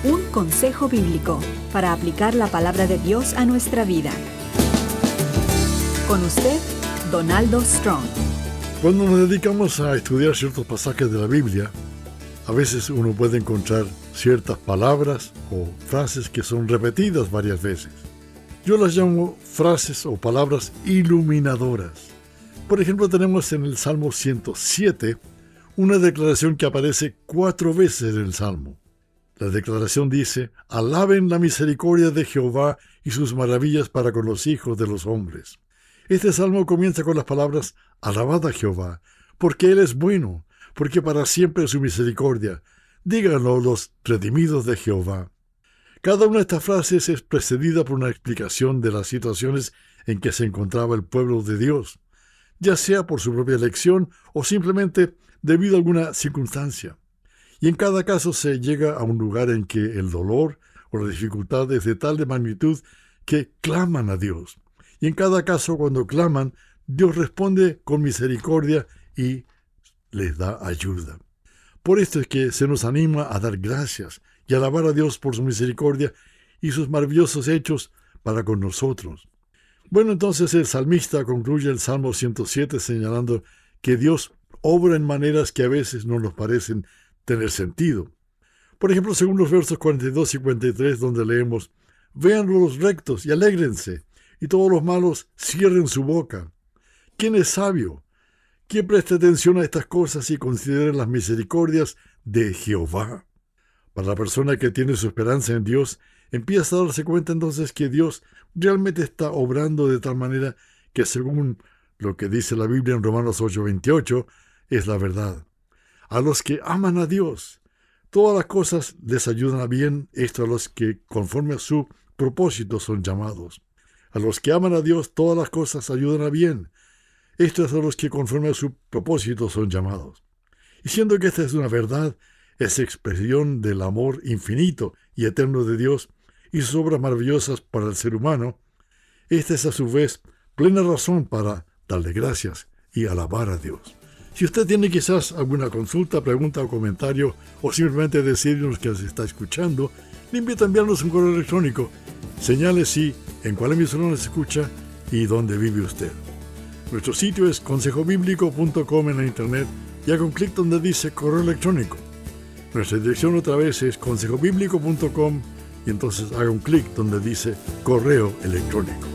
Un consejo bíblico para aplicar la palabra de Dios a nuestra vida. Con usted, Donaldo Strong. Cuando nos dedicamos a estudiar ciertos pasajes de la Biblia, a veces uno puede encontrar ciertas palabras o frases que son repetidas varias veces. Yo las llamo frases o palabras iluminadoras. Por ejemplo, tenemos en el Salmo 107 una declaración que aparece 4 veces en el Salmo. La declaración dice: alaben la misericordia de Jehová y sus maravillas para con los hijos de los hombres. Este salmo comienza con las palabras: alabad a Jehová, porque Él es bueno, porque para siempre es su misericordia. Díganlo los redimidos de Jehová. Cada una de estas frases es precedida por una explicación de las situaciones en que se encontraba el pueblo de Dios, ya sea por su propia elección o simplemente debido a alguna circunstancia. Y en cada caso se llega a un lugar en que el dolor o la dificultad es de tal magnitud que claman a Dios. Y en cada caso, cuando claman, Dios responde con misericordia y les da ayuda. Por esto es que se nos anima a dar gracias y alabar a Dios por su misericordia y sus maravillosos hechos para con nosotros. Bueno, entonces el salmista concluye el Salmo 107 señalando que Dios obra en maneras que a veces no nos parecen tener sentido. Por ejemplo, según los versos 42 y 43, donde leemos: véanlo los rectos y alégrense, y todos los malos cierren su boca. ¿Quién es sabio? ¿Quién preste atención a estas cosas y considere las misericordias de Jehová? Para la persona que tiene su esperanza en Dios, empieza a darse cuenta entonces que Dios realmente está obrando de tal manera que, según lo que dice la Biblia en Romanos 8:28, es la verdad. A los que aman a Dios, todas las cosas les ayudan a bien, esto a los que conforme a su propósito son llamados. A los que aman a Dios, todas las cosas ayudan a bien, esto es a los que conforme a su propósito son llamados. Y siendo que esta es una verdad, es expresión del amor infinito y eterno de Dios y sus obras maravillosas para el ser humano, esta es a su vez plena razón para darle gracias y alabar a Dios. Si usted tiene quizás alguna consulta, pregunta o comentario, o simplemente decirnos que se está escuchando, le invito a enviarnos un correo electrónico. Señale si, en cuál emisora nos escucha y dónde vive usted. Nuestro sitio es consejobiblico.com en la internet y haga un clic donde dice correo electrónico. Nuestra dirección otra vez es consejobiblico.com y entonces haga un clic donde dice correo electrónico.